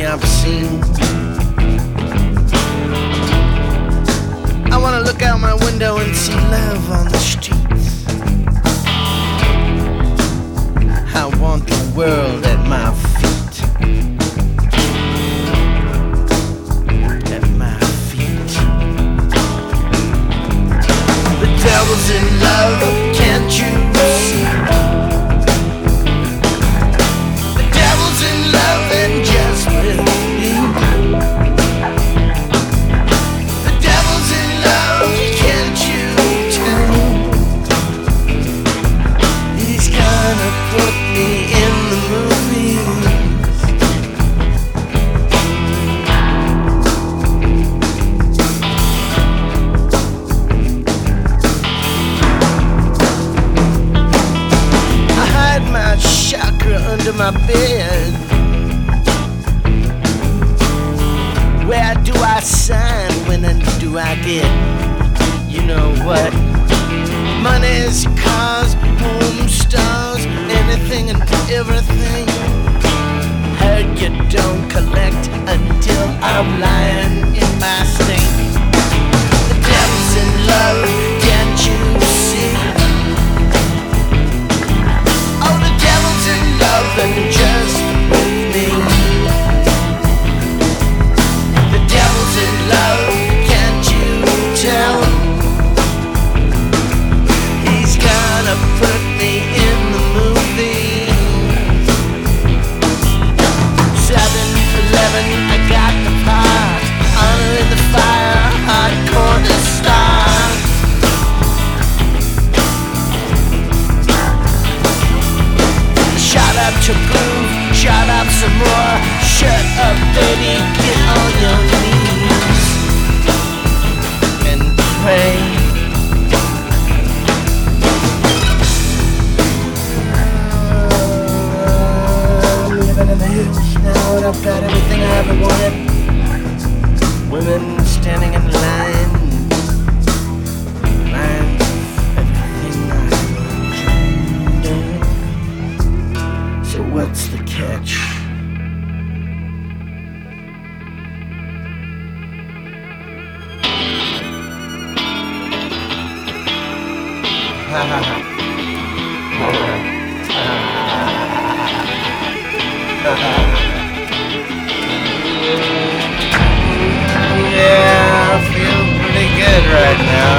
I've seen. I wanna look out my window and see love on the streets. I want the world at my feet. At my feet. The devil's in love, can't you see? The devil's in love and just with me. The devil's in love, can't you tell? He's gonna put me in the movies. I hide my chakra under my bed. Where do I sign? When do I get? You know what? Money's cars, home stars, anything and everything. Heard you don't collect until I'm lying in my state. The devil's in love, can't you see? Oh, the devil's in love and just with me. The devil's in love, can't you tell? He's gonna put me in the movie. 7-Eleven, I got the pot. Honor in the fire, hardcore to start. Shut up to groove, shut up some more. Shut up, baby, get on your knees and pray. Living in the hills now, and I've got everything I ever wanted. Women standing in line, lines of everything I ever dreamed of. So what's the catch? Ha ha ha. Yeah, I feel pretty good right now.